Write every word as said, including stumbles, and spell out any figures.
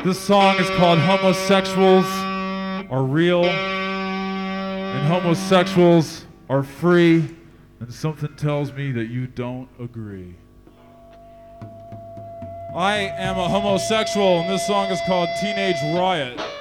This song is called Homosexuals Are Real and Homosexuals Are Free, and something tells me that you don't agree. I am a homosexual, and this song is called Teenage Riot.